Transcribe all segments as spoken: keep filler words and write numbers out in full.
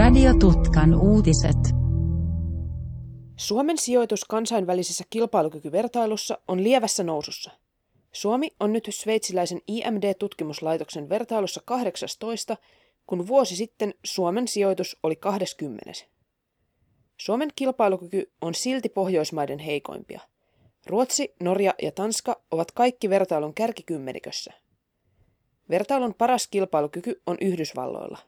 Radiotutkan uutiset. Suomen sijoitus kansainvälisessä kilpailukykyvertailussa on lievässä nousussa. Suomi on nyt sveitsiläisen I M D-tutkimuslaitoksen vertailussa kahdeksastoista, kun vuosi sitten Suomen sijoitus oli kaksikymmentä. Suomen kilpailukyky on silti Pohjoismaiden heikoimpia. Ruotsi, Norja ja Tanska ovat kaikki vertailun kärkikymmenikössä. Vertailun paras kilpailukyky on Yhdysvalloilla.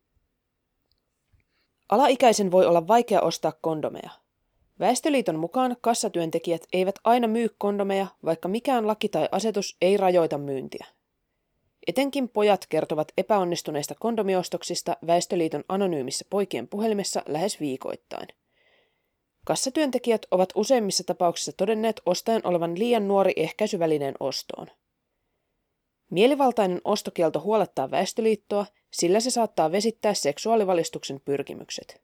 Alaikäisen voi olla vaikea ostaa kondomeja. Väestöliiton mukaan kassatyöntekijät eivät aina myy kondomeja, vaikka mikään laki tai asetus ei rajoita myyntiä. Etenkin pojat kertovat epäonnistuneista kondomiostoksista Väestöliiton anonyymissä poikien puhelimessa lähes viikoittain. Kassatyöntekijät ovat useimmissa tapauksissa todenneet ostajan olevan liian nuori ehkäisyvälineen ostoon. Mielivaltainen ostokielto huolettaa Väestöliittoa, sillä se saattaa vesittää seksuaalivalistuksen pyrkimykset.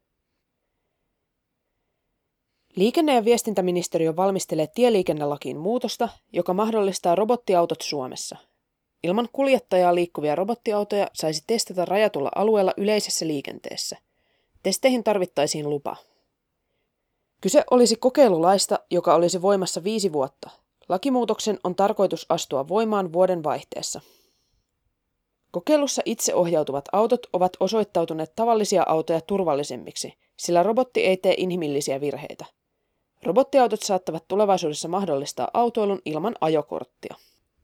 Liikenne- ja viestintäministeriö valmistelee tieliikennelakiin muutosta, joka mahdollistaa robottiautot Suomessa. Ilman kuljettajaa liikkuvia robottiautoja saisi testata rajatulla alueella yleisessä liikenteessä. Testeihin tarvittaisiin lupa. Kyse olisi kokeilulaista, joka olisi voimassa viisi vuotta. Lakimuutoksen on tarkoitus astua voimaan vuoden vaihteessa. Kokeilussa itseohjautuvat autot ovat osoittautuneet tavallisia autoja turvallisemmiksi, sillä robotti ei tee inhimillisiä virheitä. Robottiautot saattavat tulevaisuudessa mahdollistaa autoilun ilman ajokorttia.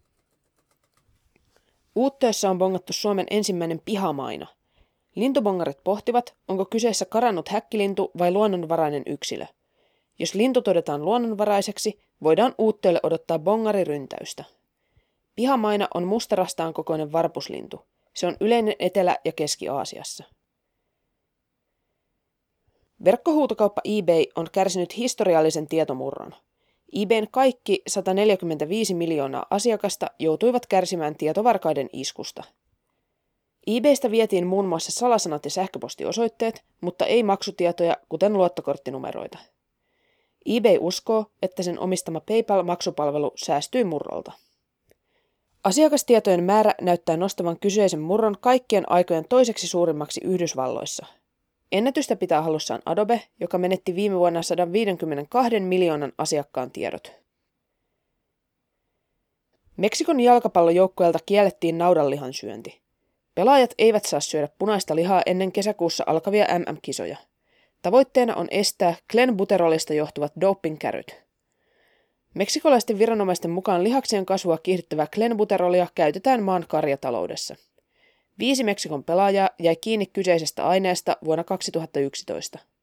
Uutteessa on bongattu Suomen ensimmäinen pihamaina. Lintubongarit pohtivat, onko kyseessä karannut häkkilintu vai luonnonvarainen yksilö. Jos lintu todetaan luonnonvaraiseksi, voidaan Uutteelle odottaa bongariryntäystä. Pihamaina on mustarastaan kokoinen varpuslintu. Se on yleinen Etelä- ja Keski-Aasiassa. Verkkohuutokauppa eBay on kärsinyt historiallisen tietomurron. eBayn kaikki sata neljäkymmentäviisi miljoonaa asiakasta joutuivat kärsimään tietovarkaiden iskusta. eBaystä vietiin muun muassa salasanat ja sähköpostiosoitteet, mutta ei maksutietoja, kuten luottokorttinumeroita. eBay uskoo, että sen omistama PayPal-maksupalvelu säästyi murrolta. Asiakastietojen määrä näyttää nostavan kyseisen murron kaikkien aikojen toiseksi suurimmaksi Yhdysvalloissa. Ennätystä pitää hallussaan Adobe, joka menetti viime vuonna sata viisikymmentäkaksi miljoonan asiakkaan tiedot. Meksikon jalkapallojoukkueelta kiellettiin naudanlihan syönti. Pelaajat eivät saa syödä punaista lihaa ennen kesäkuussa alkavia M M-kisoja. Tavoitteena on estää klenbuterolista johtuvat dopingkäryt. Meksikolaisten viranomaisten mukaan lihaksien kasvua kiihdyttävää klenbuterolia käytetään maan karjataloudessa. Viisi Meksikon pelaajaa jäi kiinni kyseisestä aineesta vuonna kaksituhattayksitoista.